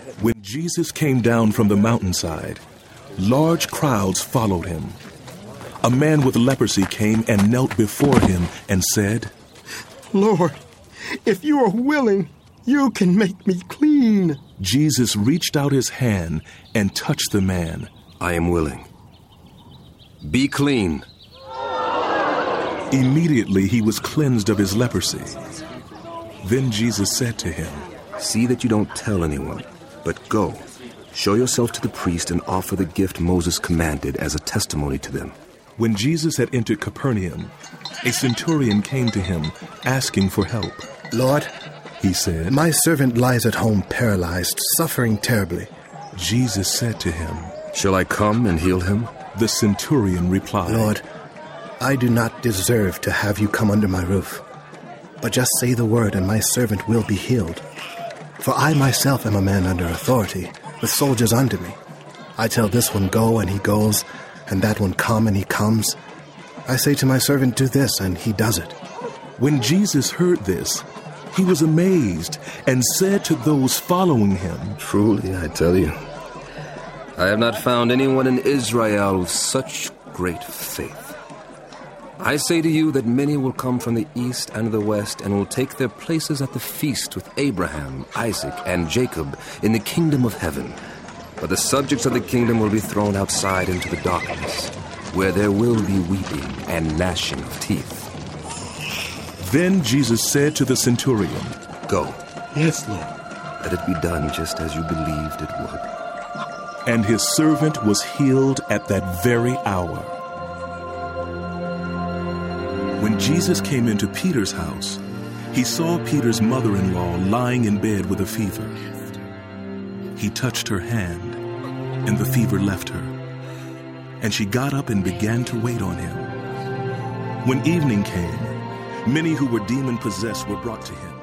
When Jesus came down from the mountainside, large crowds followed him. A man with leprosy came and knelt before him and said, "Lord, if you are willing, you can make me clean." Jesus reached out his hand and touched the man. "I am willing. Be clean." Immediately he was cleansed of his leprosy. Then Jesus said to him, "See that you don't tell anyone, but go, show yourself to the priest and offer the gift Moses commanded as a testimony to them." When Jesus had entered Capernaum, a centurion came to him asking for help. "Lord," he said, "my servant lies at home paralyzed, suffering terribly." Jesus said to him, "Shall I come and heal him?" The centurion replied, "Lord, I do not deserve to have you come under my roof, but just say the word and my servant will be healed. For I myself am a man under authority, with soldiers under me. I tell this one, go, and he goes, and that one, come, and he comes. I say to my servant, do this, and he does it." When Jesus heard this, he was amazed and said to those following him, "Truly, I tell you, I have not found anyone in Israel with such great faith. I say to you that many will come from the east and the west and will take their places at the feast with Abraham, Isaac, and Jacob in the kingdom of heaven. But the subjects of the kingdom will be thrown outside into the darkness, where there will be weeping and gnashing of teeth." Then Jesus said to the centurion, "Go. "Yes, Lord." Let it be done just as you believed it would." And his servant was healed at that very hour. When Jesus came into Peter's house, he saw Peter's mother-in-law lying in bed with a fever. He touched her hand, and the fever left her, and she got up and began to wait on him. When evening came, many who were demon-possessed were brought to him.